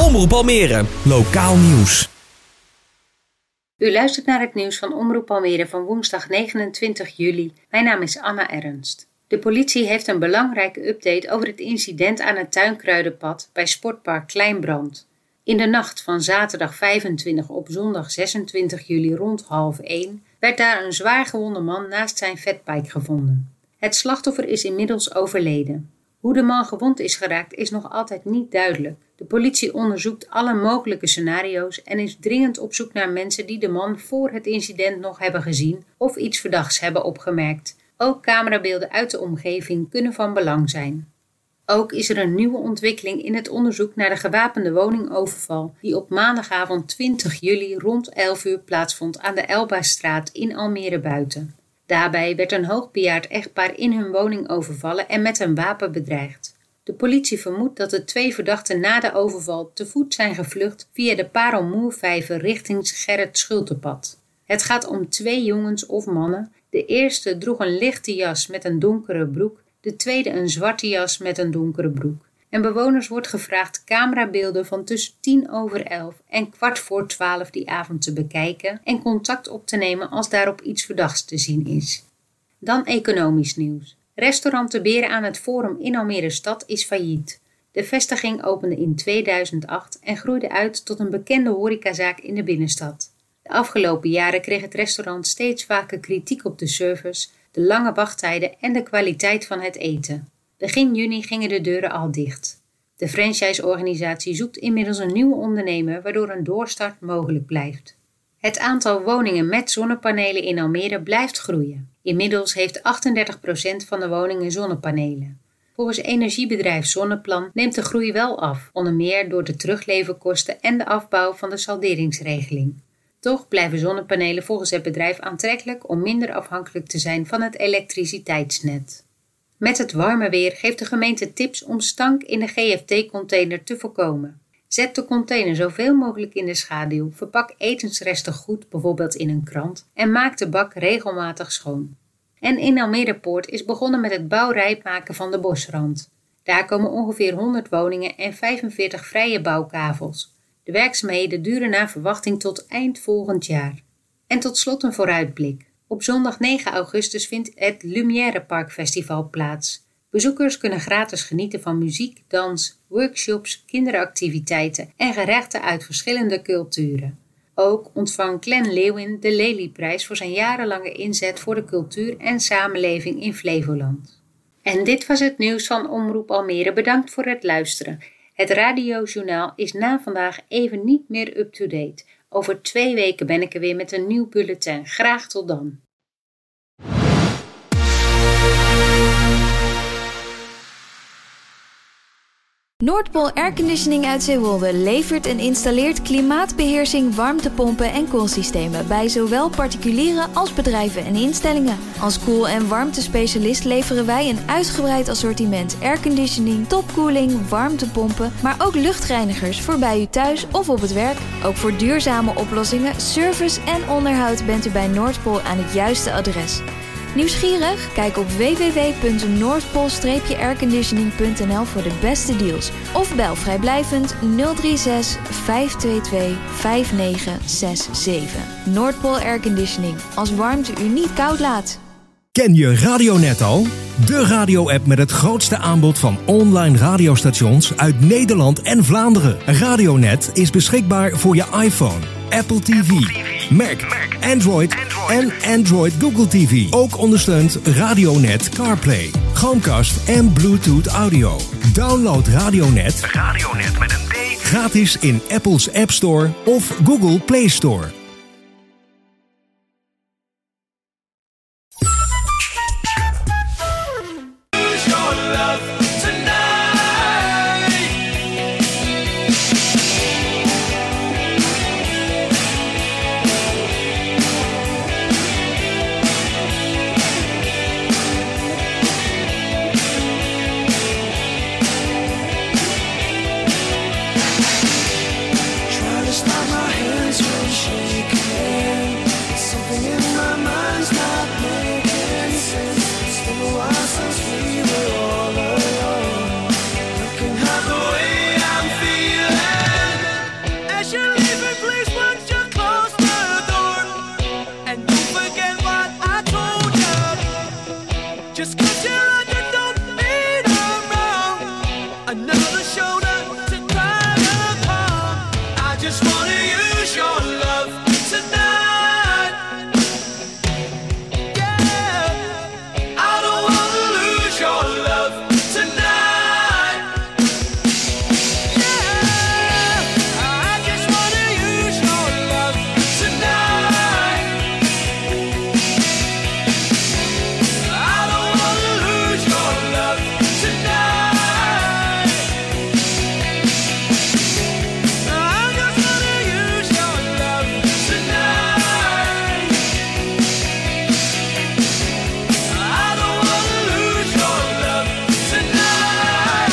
Omroep Almere, lokaal nieuws. U luistert naar het nieuws van Omroep Almere van woensdag 29 juli. Mijn naam is Anna Ernst. De politie heeft een belangrijke update over het incident aan het Tuinkruidenpad bij Sportpark Kleinbrand. In de nacht van zaterdag 25 op zondag 26 juli rond 12:30 werd daar een zwaar gewonde man naast zijn fatbike gevonden. Het slachtoffer is inmiddels overleden. Hoe de man gewond is geraakt is nog altijd niet duidelijk. De politie onderzoekt alle mogelijke scenario's en is dringend op zoek naar mensen die de man voor het incident nog hebben gezien of iets verdachts hebben opgemerkt. Ook camerabeelden uit de omgeving kunnen van belang zijn. Ook is er een nieuwe ontwikkeling in het onderzoek naar de gewapende woningoverval die op maandagavond 20 juli rond 11 uur plaatsvond aan de Elbastraat in Almere Buiten. Daarbij werd een hoogbejaard echtpaar in hun woning overvallen en met een wapen bedreigd. De politie vermoedt dat de 2 verdachten na de overval te voet zijn gevlucht via de Parelmoervijver richting Gerrit Schultepad. Het gaat om 2 jongens of mannen. De eerste droeg een lichte jas met een donkere broek, de tweede een zwarte jas met een donkere broek. En bewoners wordt gevraagd camerabeelden van tussen 11:10 en 11:15 die avond te bekijken en contact op te nemen als daarop iets verdachts te zien is. Dan economisch nieuws. Restaurant De Beren aan het Forum in Almere Stad is failliet. De vestiging opende in 2008 en groeide uit tot een bekende horecazaak in de binnenstad. De afgelopen jaren kreeg het restaurant steeds vaker kritiek op de service, de lange wachttijden en de kwaliteit van het eten. Begin juni gingen de deuren al dicht. De franchise-organisatie zoekt inmiddels een nieuwe ondernemer waardoor een doorstart mogelijk blijft. Het aantal woningen met zonnepanelen in Almere blijft groeien. Inmiddels heeft 38% van de woningen zonnepanelen. Volgens energiebedrijf Zonneplan neemt de groei wel af, onder meer door de terugleverkosten en de afbouw van de salderingsregeling. Toch blijven zonnepanelen volgens het bedrijf aantrekkelijk om minder afhankelijk te zijn van het elektriciteitsnet. Met het warme weer geeft de gemeente tips om stank in de GFT-container te voorkomen. Zet de container zoveel mogelijk in de schaduw, verpak etensresten goed, bijvoorbeeld in een krant, en maak de bak regelmatig schoon. En in Almere Poort is begonnen met het bouwrijp maken van de bosrand. Daar komen ongeveer 100 woningen en 45 vrije bouwkavels. De werkzaamheden duren naar verwachting tot eind volgend jaar. En tot slot een vooruitblik. Op zondag 9 augustus vindt het Lumière Park Festival plaats. Bezoekers kunnen gratis genieten van muziek, dans, workshops, kinderactiviteiten en gerechten uit verschillende culturen. Ook ontvangt Glenn Leeuwin de Lelyprijs voor zijn jarenlange inzet voor de cultuur en samenleving in Flevoland. En dit was het nieuws van Omroep Almere. Bedankt voor het luisteren. Het radiojournaal is na vandaag even niet meer up-to-date. Over 2 weken ben ik er weer met een nieuw bulletin. Graag tot dan. Noordpool Airconditioning uit Zeewolde levert en installeert klimaatbeheersing, warmtepompen en koelsystemen bij zowel particulieren als bedrijven en instellingen. Als koel- en warmtespecialist leveren wij een uitgebreid assortiment airconditioning, topkoeling, warmtepompen, maar ook luchtreinigers voor bij u thuis of op het werk. Ook voor duurzame oplossingen, service en onderhoud bent u bij Noordpool aan het juiste adres. Nieuwsgierig? Kijk op www.noordpool-airconditioning.nl voor de beste deals. Of bel vrijblijvend 036 522 5967. Noordpool Airconditioning. Als warmte u niet koud laat. Ken je Radionet al? De radio-app met het grootste aanbod van online radiostations uit Nederland en Vlaanderen. Radionet is beschikbaar voor je iPhone, Apple TV, Mac, Android en Android Google TV. Ook ondersteunt Radionet CarPlay, Chromecast en Bluetooth Audio. Download Radionet met een D gratis in Apple's App Store of Google Play Store. Stop my hands from shaking. another shoulder to cry upon. I just wanna use your love tonight. Yeah, I don't wanna lose your love tonight. Yeah, I just wanna use your love tonight. I don't wanna lose your love tonight. I just wanna use your love tonight. I don't wanna lose your love tonight.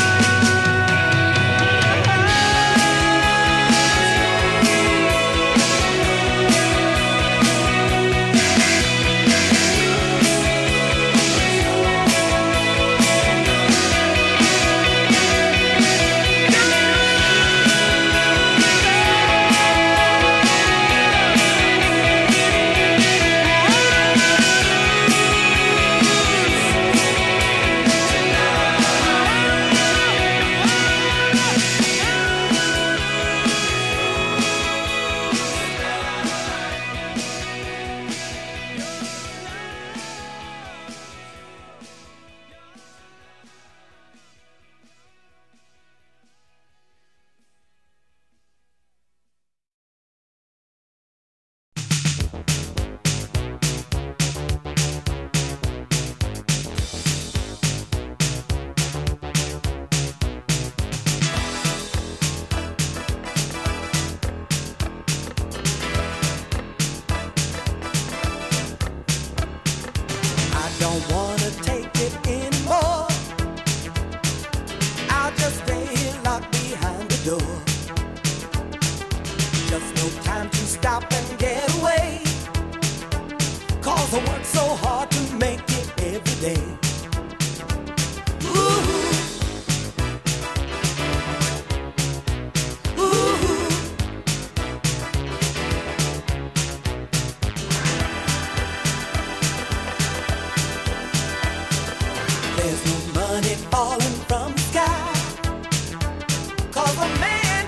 I don't wanna take it anymore. I'll just stay here locked behind the door. Just no time to stop and get away. 'Cause I work so hard to make it every day. Ooh. Ooh. There's no money falling from the sky. 'Cause a man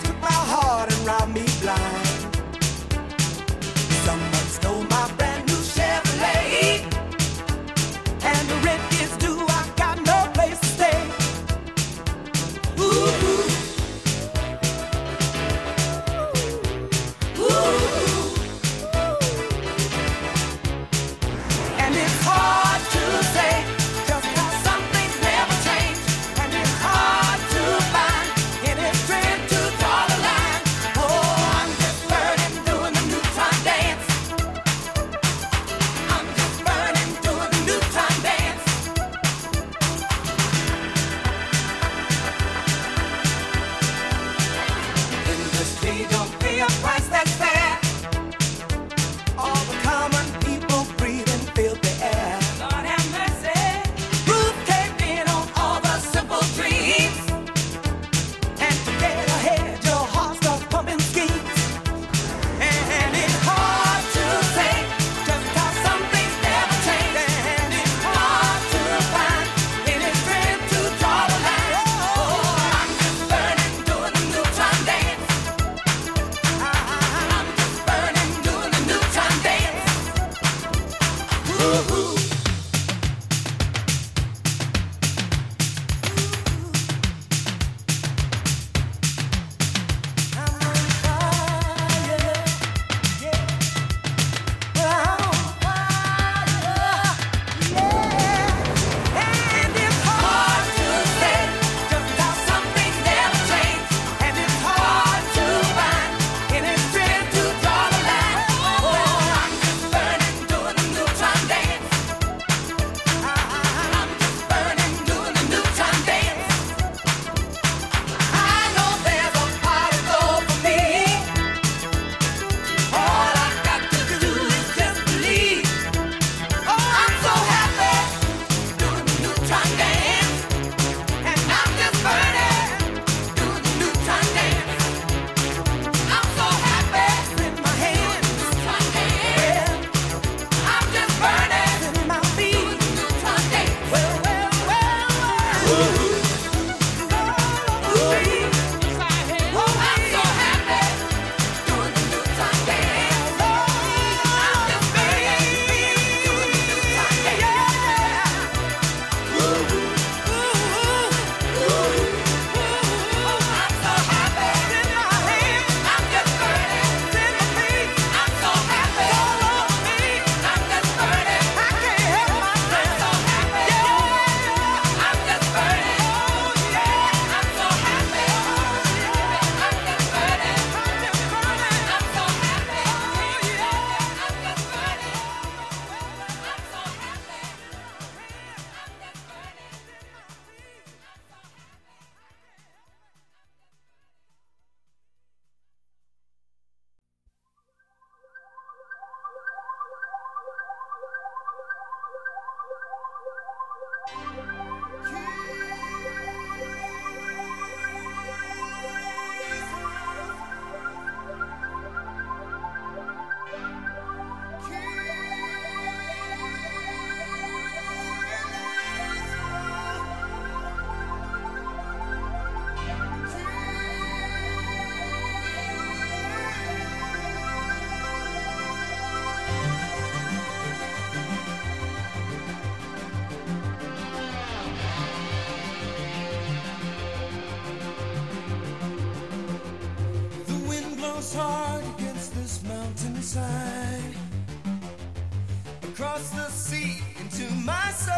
across the sea into my soul.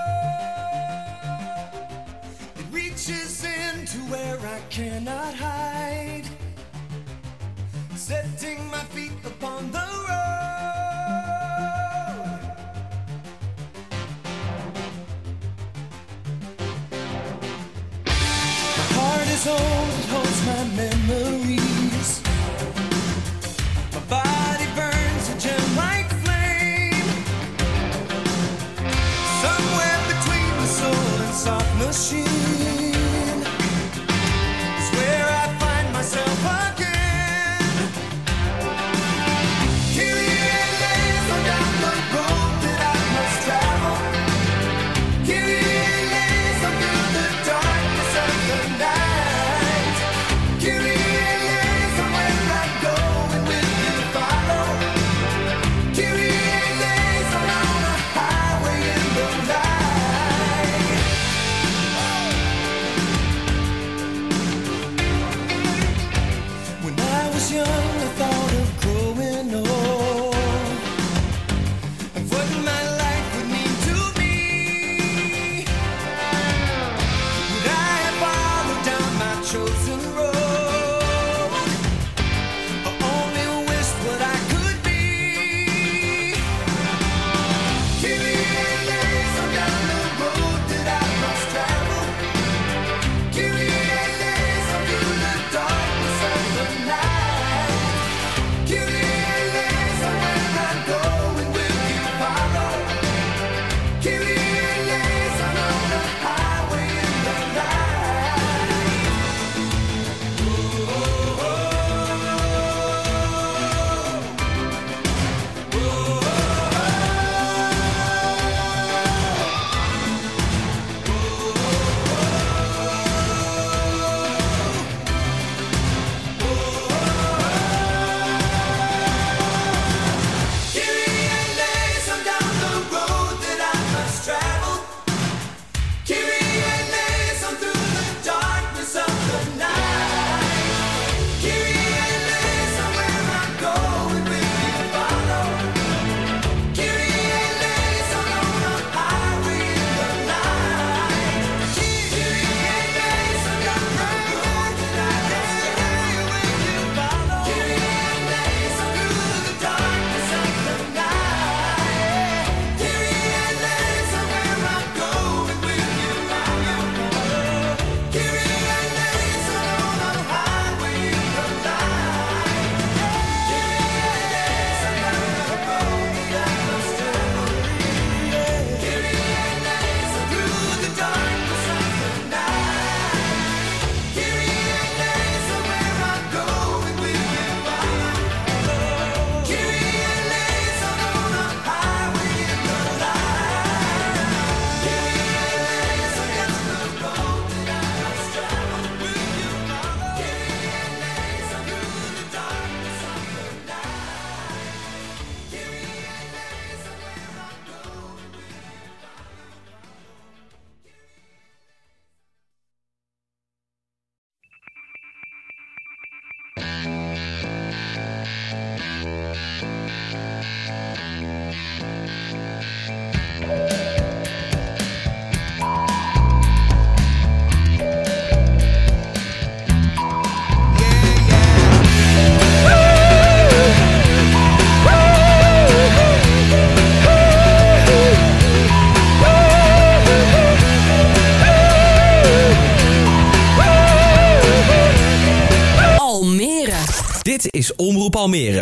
It reaches into where I cannot hide, setting my feet upon the road. My heart is old, it holds my memories. My body burns a gem-like flame, somewhere between the soul and soft machine is where I find myself again. Kyrie eleison, down the road that I must travel. Kyrie eleison, through the darkness of the night. Kyrie eleison, where I go and will you follow? Kyrie eleison, on a highway in the night. When I was young, I thought of growing old and what my life would mean to me. Would I have followed down my chosen road, or only wished what I could be? Kyrie eleison, down the road that I must travel. Kyrie eleison, through the darkness of the night. Kyrie eleison, where I go and will you follow? Kyrie eleison, on the highway in the night. Kyrie eleison, down the road that I must travel. Kyrie eleison, through the darkness of the night. Kyrie eleison, where I go and will you follow? Kyrie eleison, on a highway in the night. Kyrie eleison, down the road that I must travel. Will you follow? Kyrie eleison, through the darkness of the night. Kyrie eleison, where I go and will you follow? Kyrie eleison, on a highway in the night. Kyrie eleison, down the road that I must travel. Kyrie eleison, through the darkness of the night. Kyrie eleison, where I go and will you follow? Kyrie eleison, on a highway in the night. Kyrie eleison, down the road that I must travel. Will you follow? Kyrie eleison, through the darkness of the night. Kyrie eleison, where I go and will you Almere. Dit is Omroep Almere.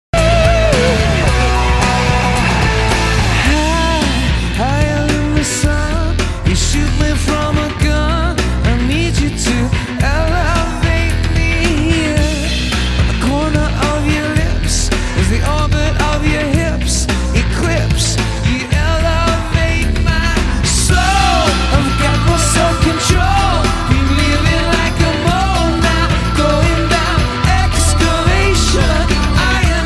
High in the sun, you shoot me from a gun. I need you to elevate me here. On the corner of your lips is the orbit of your hips. Eclipse, you elevate my soul. I've got no self-control. Been living like a mole now, going down excavation. I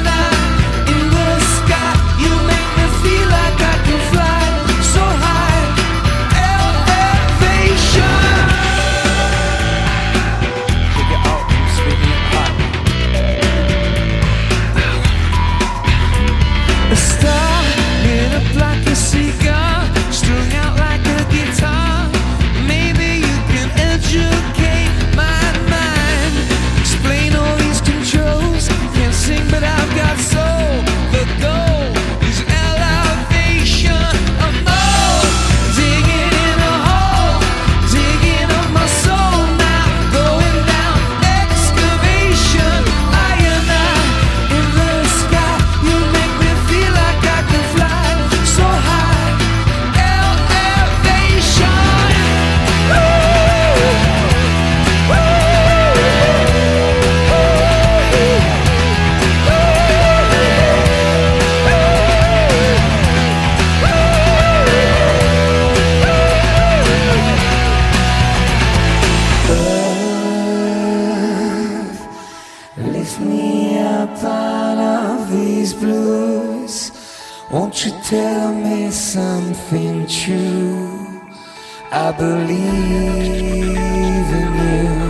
lift me up out of these blues. Won't you tell me something true? I believe in you.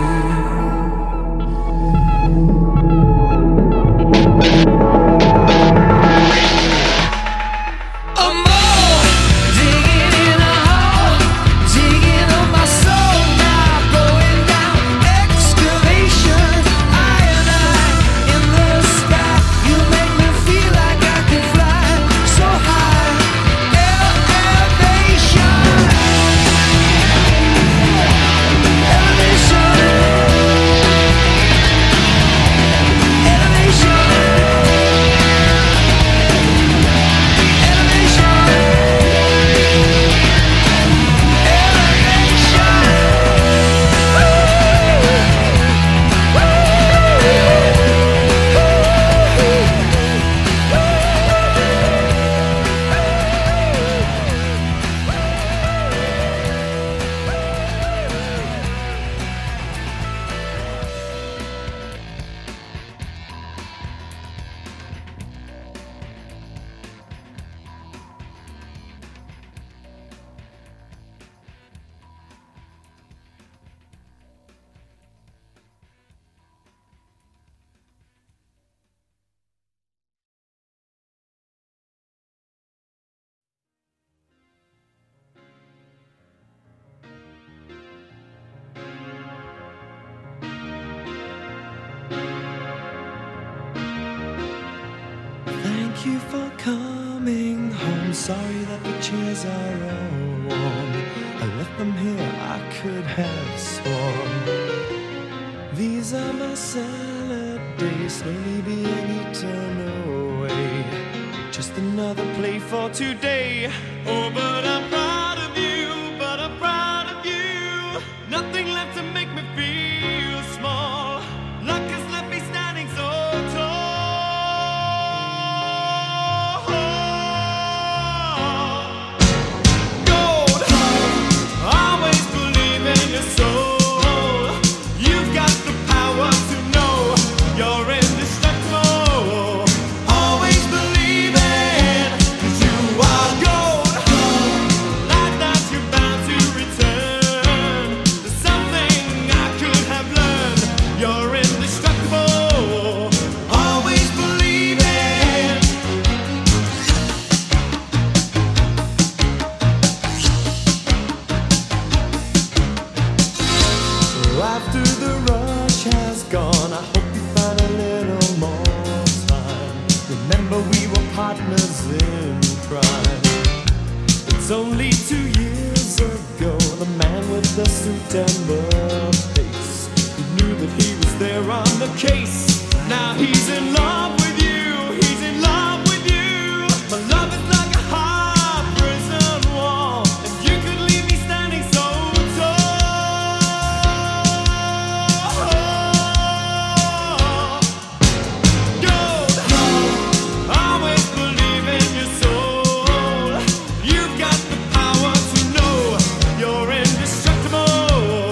Thank you for coming home. Sorry that the chairs are all warm. I left them here, I could have sworn. These are my salad days, slowly being eaten away. Just another play for today. Oh, but I'm proud of you, but I'm proud of you. Nothing left to make me feel small. Luck has left me standing so tall. After the rush has gone, I hope you find a little more time. Remember we were partners in crime. It's only 2 years ago, the man with the suit and the face, he knew that he was there on the case. Now he's in love with you, he's in love with you. My love is like a hard prison wall, and you could leave me standing so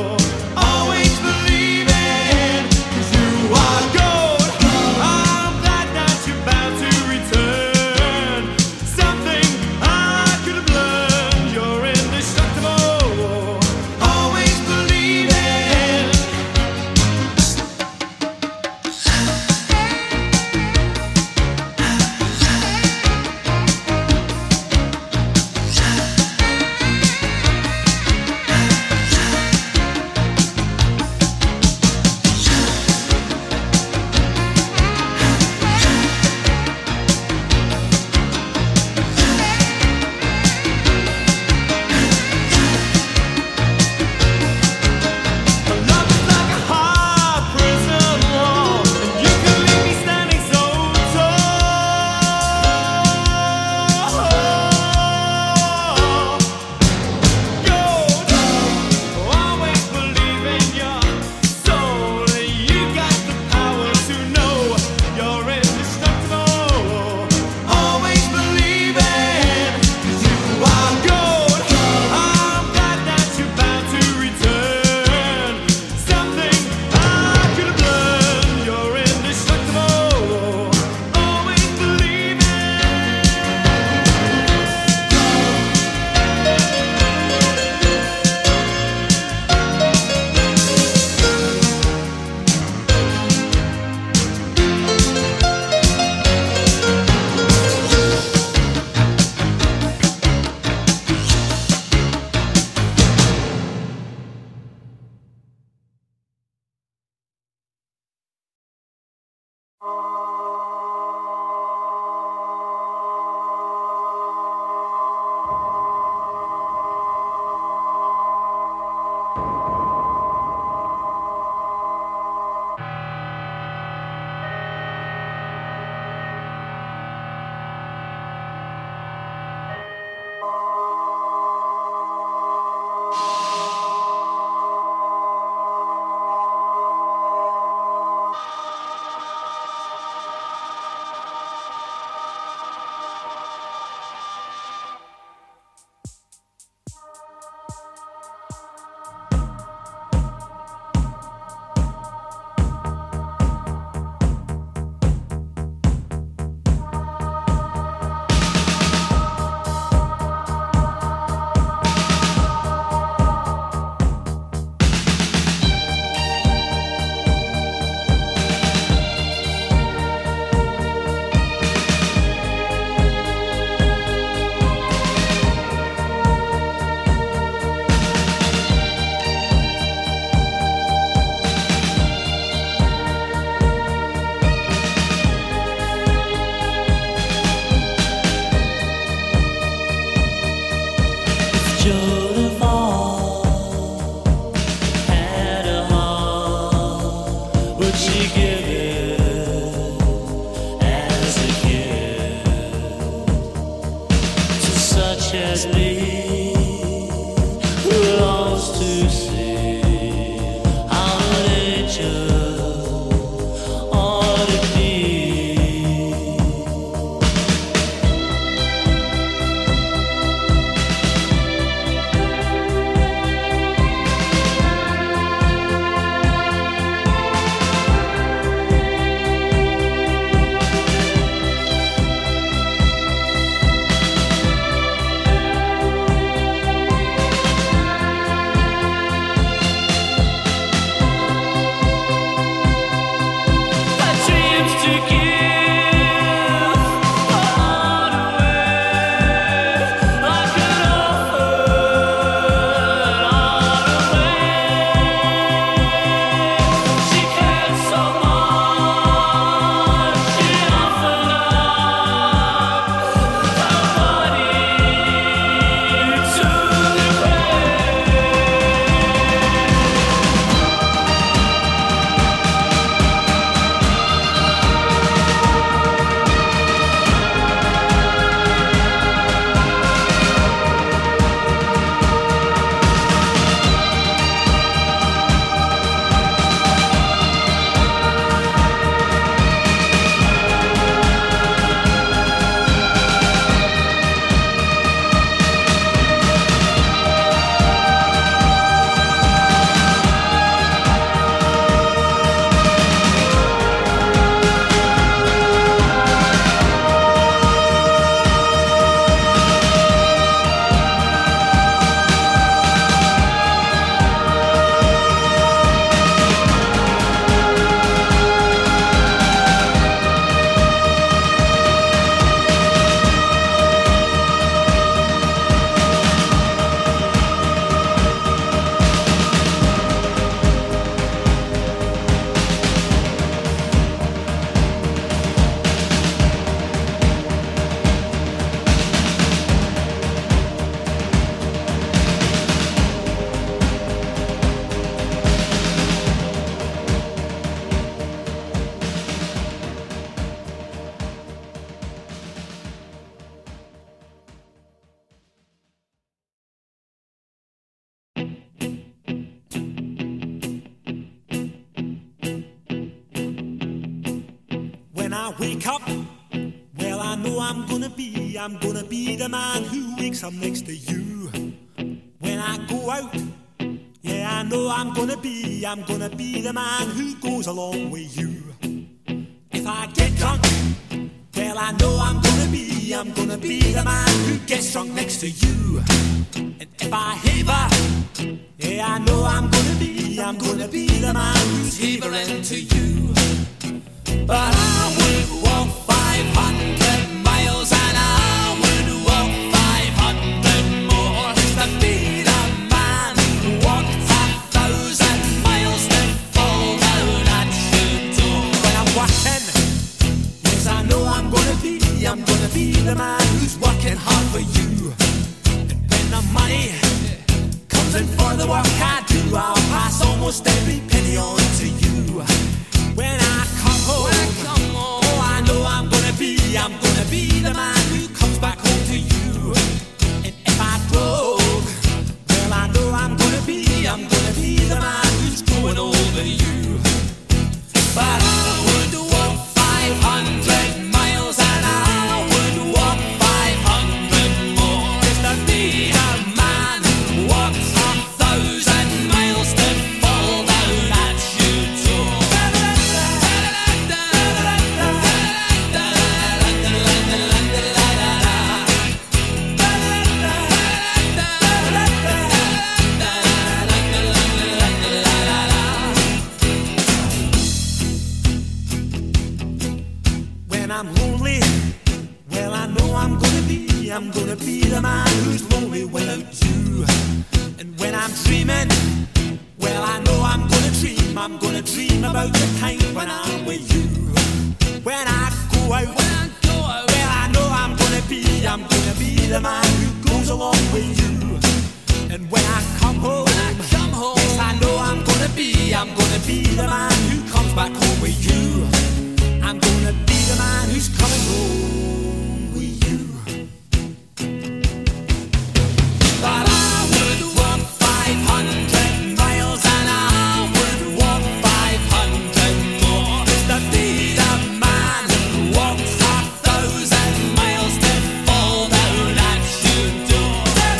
I'm I wake up, well, I know I'm gonna be the man who wakes up next to you. When I go out, yeah, I know I'm gonna be the man who goes along with you. If I get drunk, well, I know I'm gonna be the man who gets drunk next to you. And if I haver, yeah, I know I'm gonna be the man who's havering to you. But I would walk 500 miles and I would walk 500 more to be the man who walked 1,000 miles to fall down at your door. When I'm walking the man who's working hard for you. And when the money comes in for the work I do, I'll pass almost every penny on to you. When I come home, oh, I know I'm gonna be the man who comes back home to you. And if I drove, well, I know I'm gonna be the man who's growing over you. But I would walk 500 miles and I would walk 500 more just to be the man who walks 1,000 miles to fall down at your door. When I'm lonely, well, I know I'm gonna be the man who's lonely without you. And when I'm dreaming, well, I know I'm gonna dream about the time when I'm with you. When I go out, well, I know I'm gonna be the man who goes along with you. And when I come home, yes, I know I'm gonna be the man who comes back home with you. I'm gonna be the man who's coming home with you. But I would walk 500 miles and I would walk 500 more just to be the man who walks 1,000 miles to fall down at your door.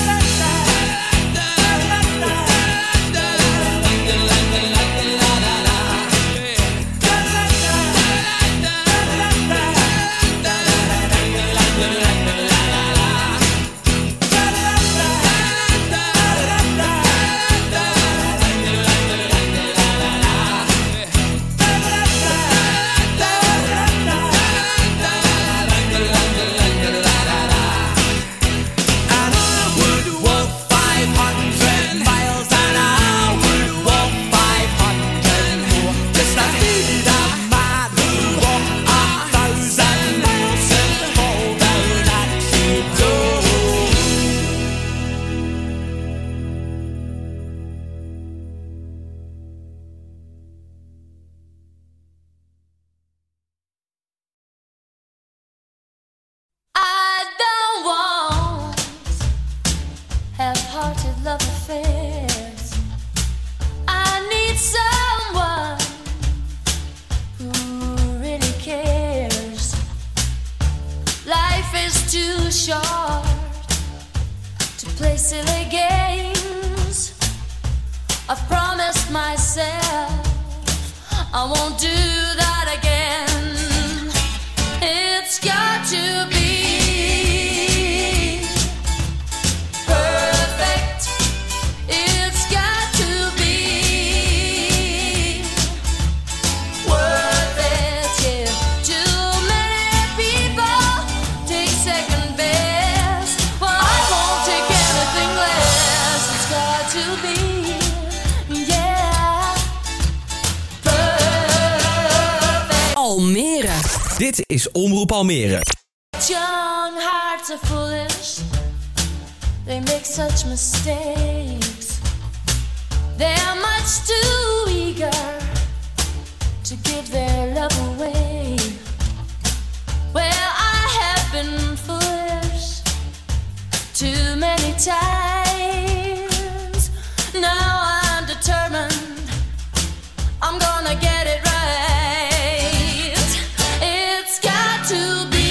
I don't want half-hearted love affairs. I need someone who really cares. Life is too short to play silly games. I've promised myself I won't do that again. It's got to be perfect. It's got to be worth it. Yeah. Too many people take second best. Well, I won't take anything less. It's got to be, yeah, perfect. Almere. Dit is Omroep Almere. Young hearts are foolish. They make such mistakes. They are much too eager to give their love away. Well, I have been foolish too many times. Now I'm determined I'm gonna get it right. It's got to be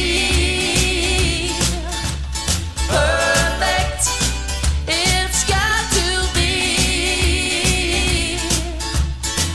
perfect. It's got to be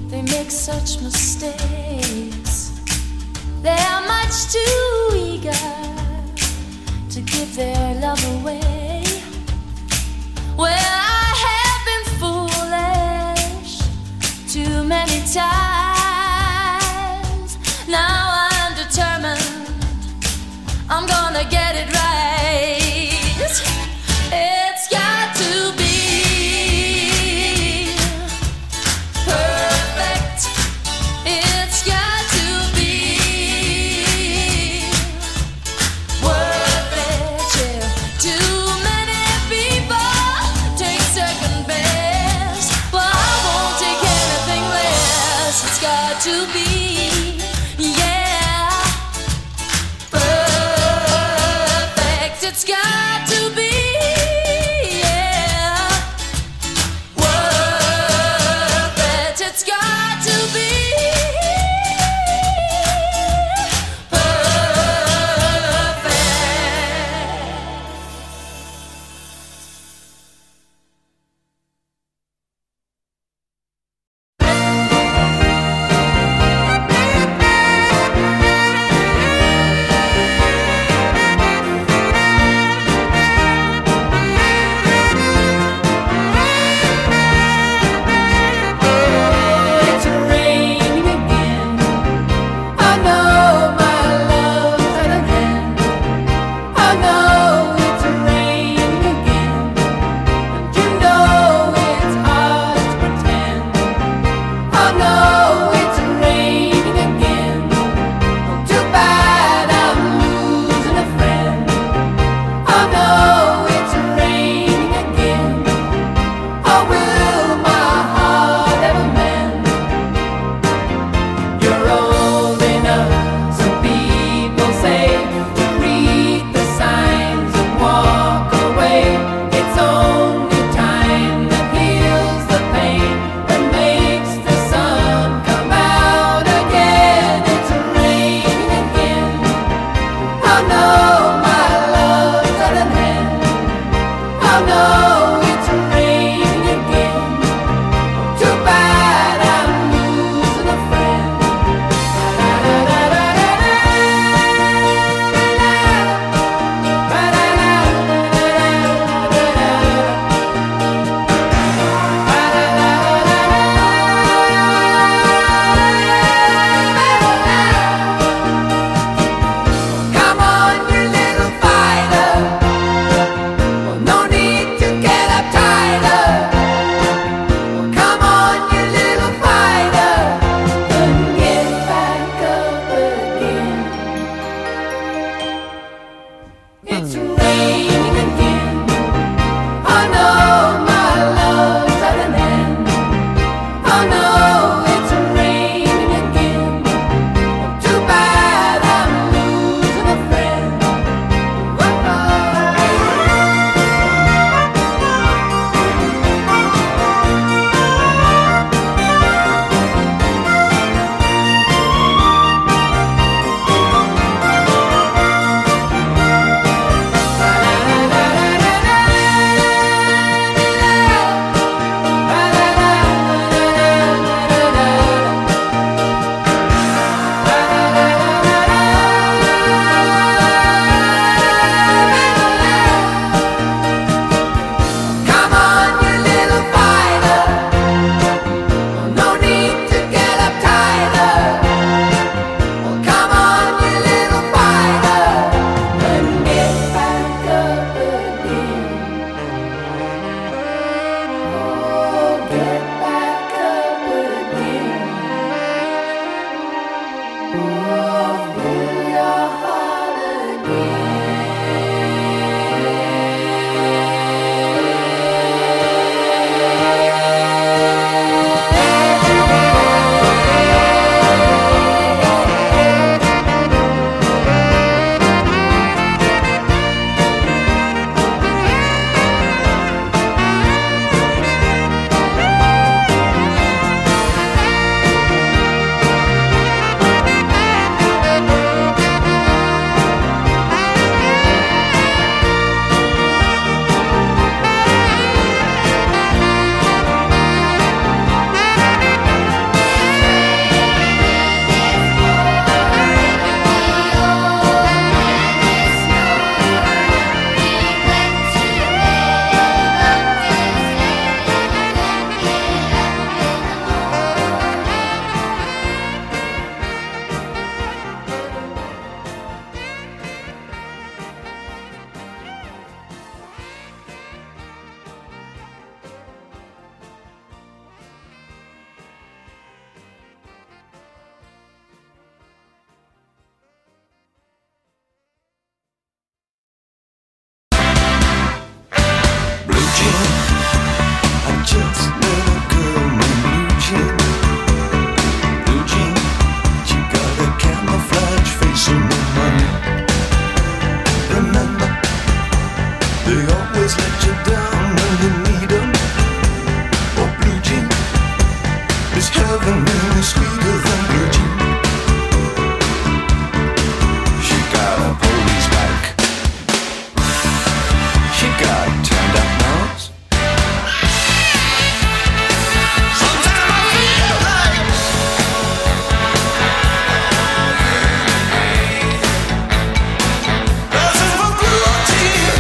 they make such mistakes. They're much too eager to give their love away. Well, I have been foolish too many times. Now I'm determined I'm gonna get it right. It's got to be perfect. It's got to be worth it, yeah. Too many people take second best. Well, I won't take anything less. It's got to be, yeah, perfect. It's got to be, yeah, worth it. It's got to be loving is sweeter than blue jean. She got a police bike. She got turned up nose. Sometimes I feel like dancing for blue jean.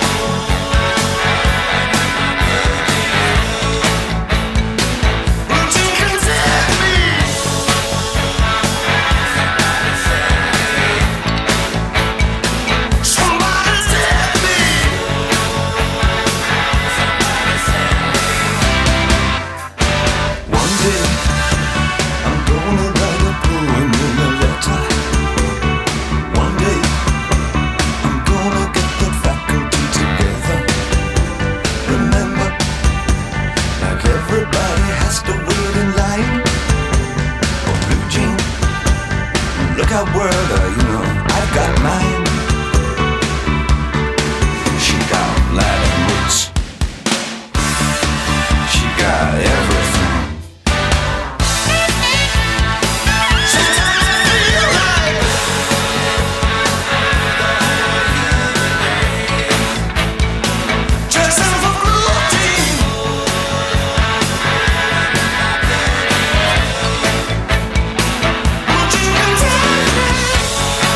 Blue jean can take me. Somebody take me. One day I'm gonna write a poem in a letter. One day I'm gonna get the faculty together. Remember, like everybody has to wait in line for blue jean. Look out, world, I've got mine. She got Latin roots. She got everything. Sometimes I feel like dressing for blue jean. Blue jean can take me.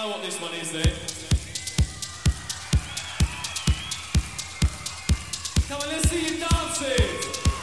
know what this one is then. Come on, let's see you dancing.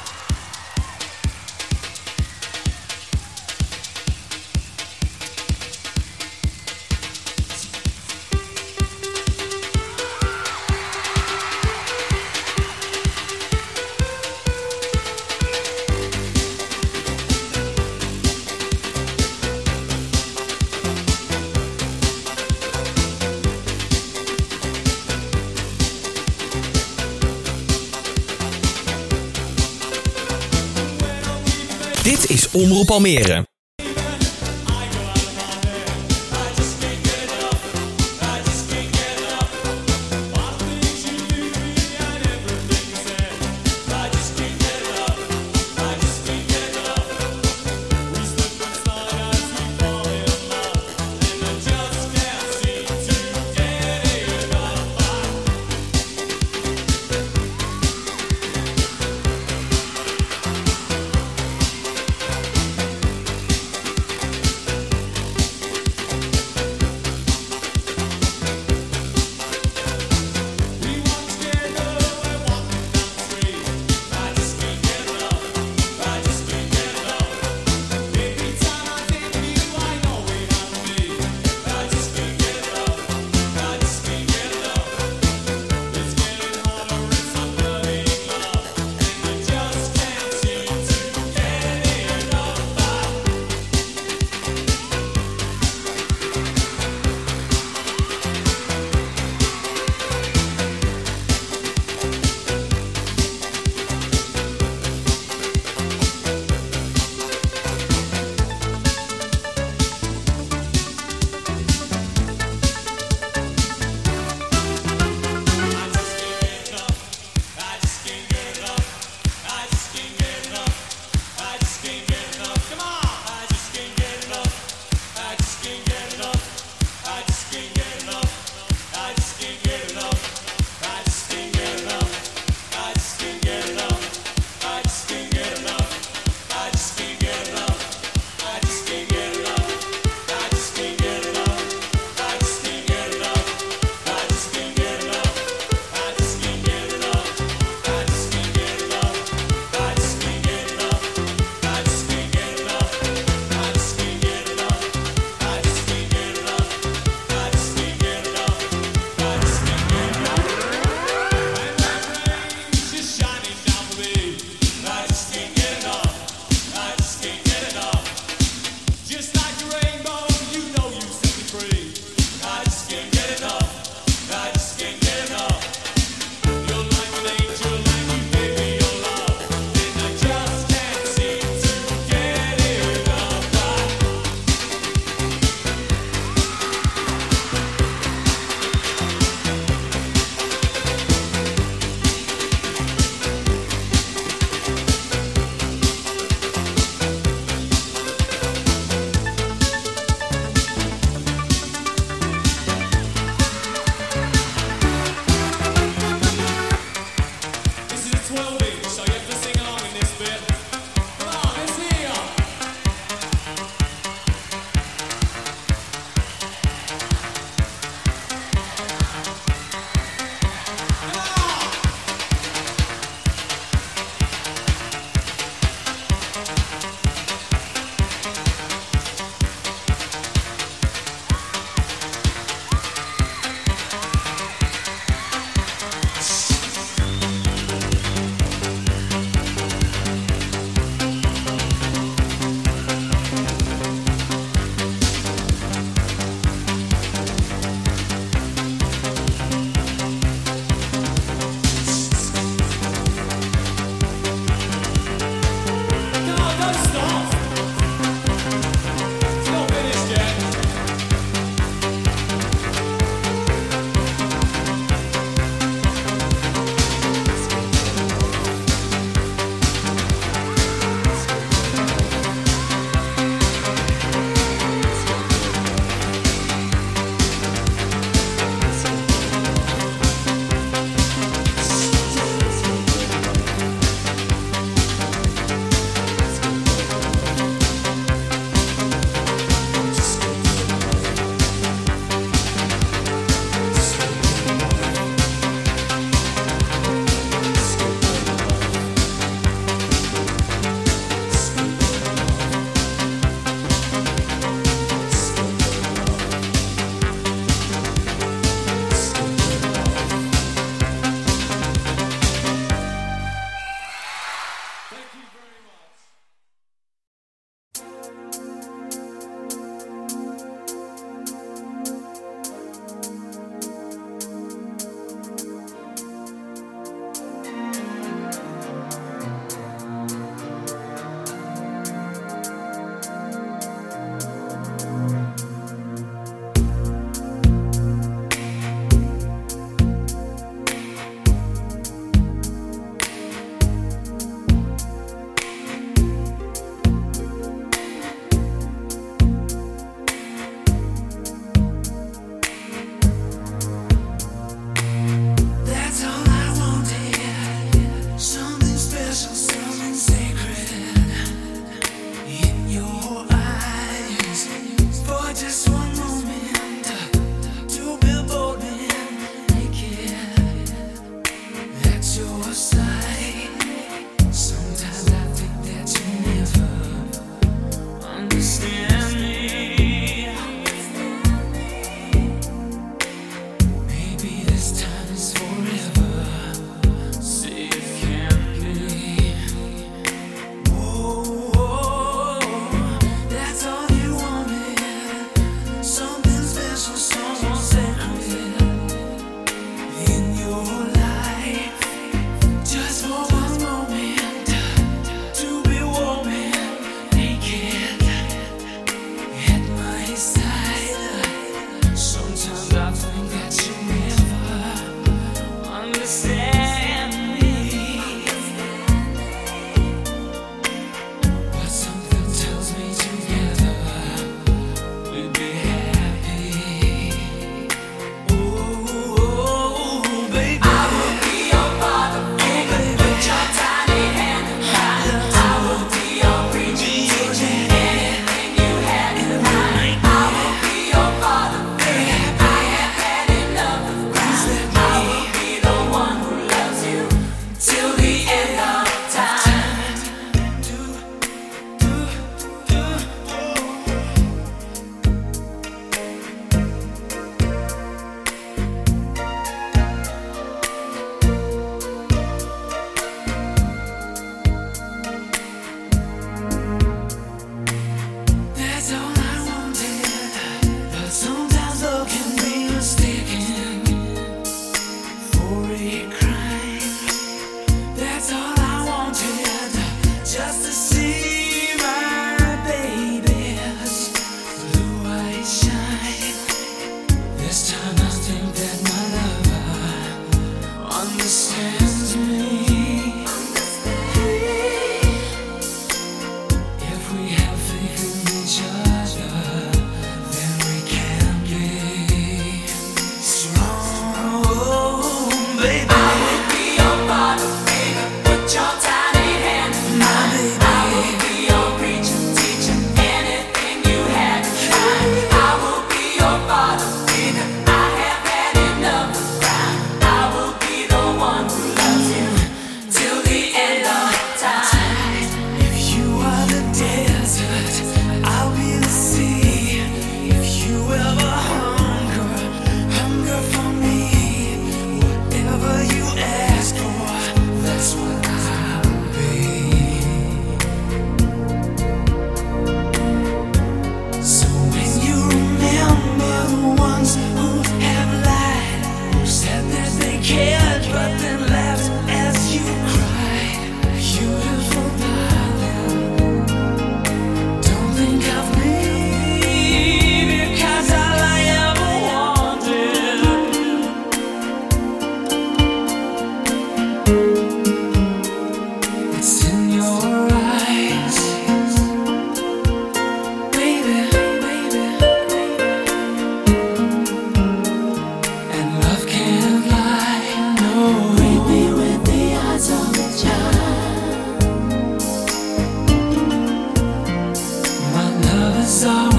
Dit is Omroep Almere.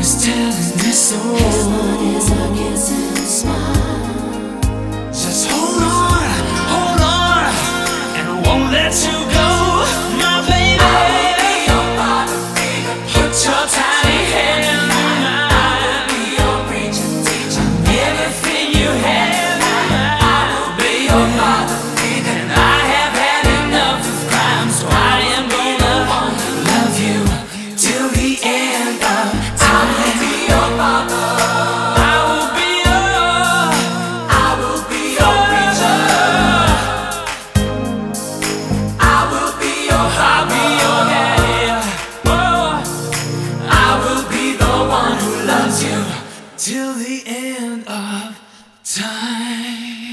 She's telling me so. Is a kiss and a smile. Just hold on, and I won't let you go, my baby. I will be your father figure. Put your tiny hand in mine. I will be your preacher, teacher. Everything you have, I will be your father figure. And I have had enough of crime, so I am gonna love you till the end of time. I will be your father. I will be your preacher. I will be your daddy. Oh, I will be the one who loves you till the end of time.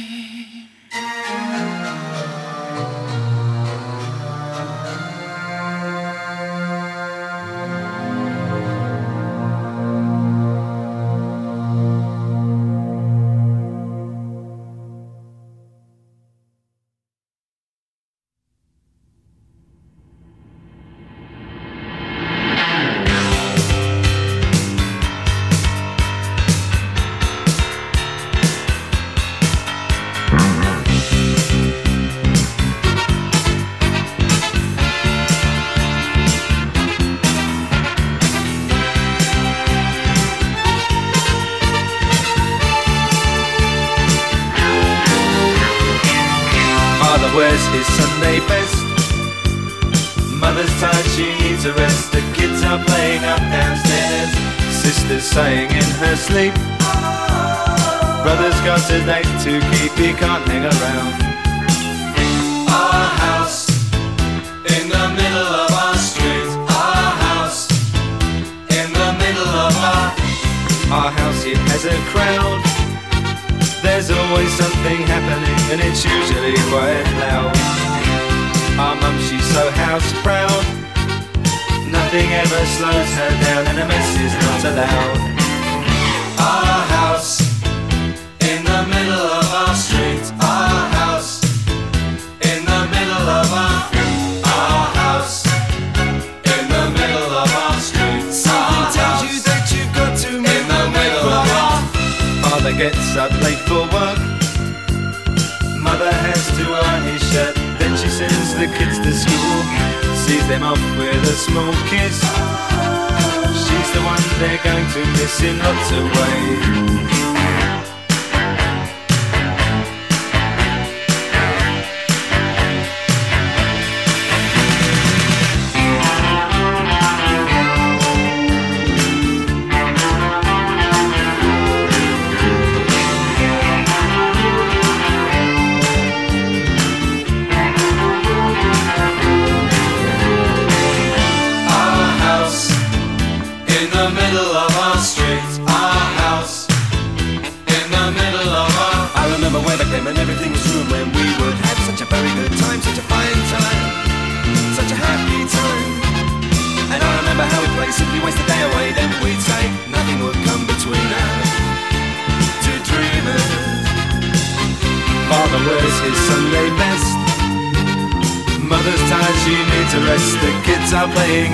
Father wears his Sunday best. Mother's tired, she needs a rest. The kids are playing up downstairs. Sister's sighing in her sleep. Brother's got a date to keep, he can't hang around. Our house in the middle of our street. Our house in the middle of our house, it has a crowd. There's always something happening and it's usually quite loud. Our mum, she's so house proud. Nothing ever slows her down and a mess is not allowed. Our house in the middle of our street. Our house in the middle of our house in the middle of our street. Something tells you that you've got to move in the middle of our. Father gets up late for work. Mother has to iron his shirt. Then she sends the kids to school. Sees them off with a small kiss. She's the one they're going to miss in lots of ways. And everything was ruined when we would have such a very good time, such a fine time, such a happy time. And I remember how we'd play, simply waste the day away. Then we'd say nothing would come between us, two dreamers. Father wears his Sunday best. Mother's tired, she needs a rest. The kids are playing